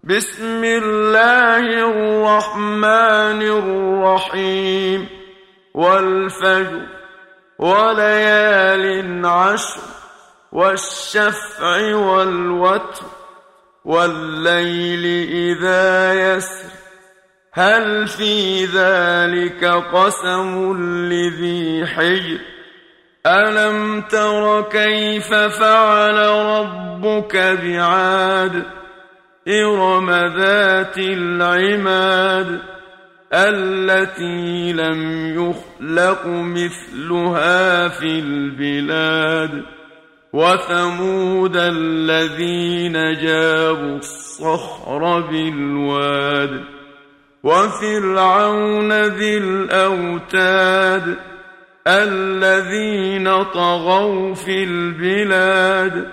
بسم الله الرحمن الرحيم والفجر وليال عشر والشفع والوتر والليل إذا يسر هل في ذلك قسم لذي حجر ألم تر كيف فعل ربك بعاد إرم ذات العماد التي لم يخلق مثلها في البلاد وثمود الذين جابوا الصخر بالواد وفرعون ذي الأوتاد الذين طغوا في البلاد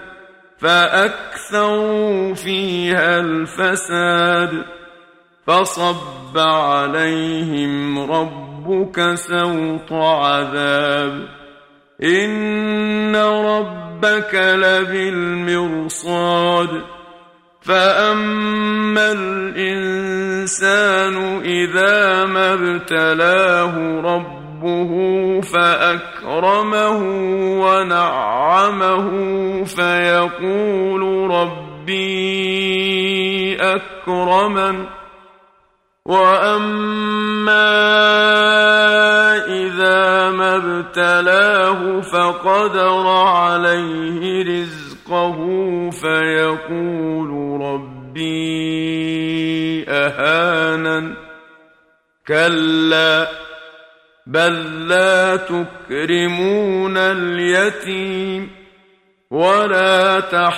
فأكثروا فيها الفساد فصب عليهم ربك سوط عذاب إن ربك لبالمرصاد فأما الإنسان إذا ما ابتلاه ربه فأكرمه ونعمه فيقول ربي أكرمن وأما إذا ما ابتلاه فقدر عليه رزقه فيقول ربي أهانن كلا بل لا تكرمون اليتيم ولا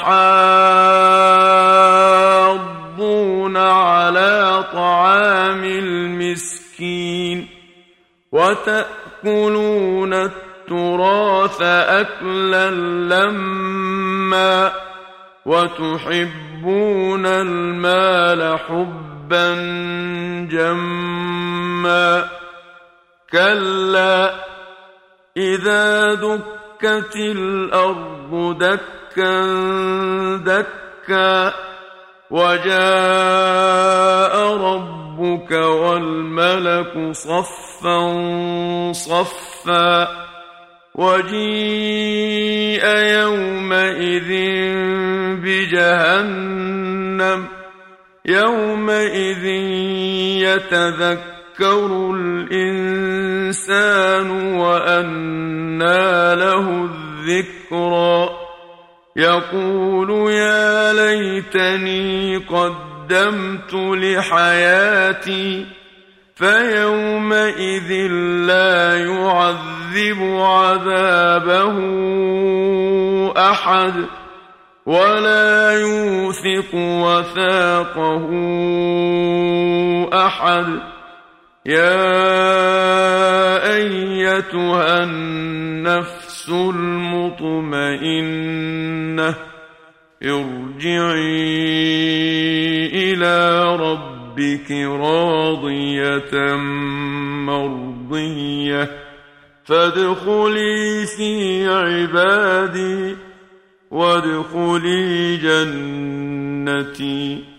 تحاضون على طعام المسكين وتأكلون التراث أكلا لما وتحبون المال حبا جما كلا إذا دكت الأرض دكا دكا وجاء ربك والملك صفا صفا وجيء يومئذ بجهنم يومئذ يتذكر الإنسان وأنى له الذكرى يقول يا ليتني قدمت لحياتي فيومئذ لا يعذب عذابه أحد ولا يوثق وثاقه أحد يا أيتها النفس المطمئنة ارجعي إلى ربك راضية مرضية فادخلي في عبادي وادخلي جنتي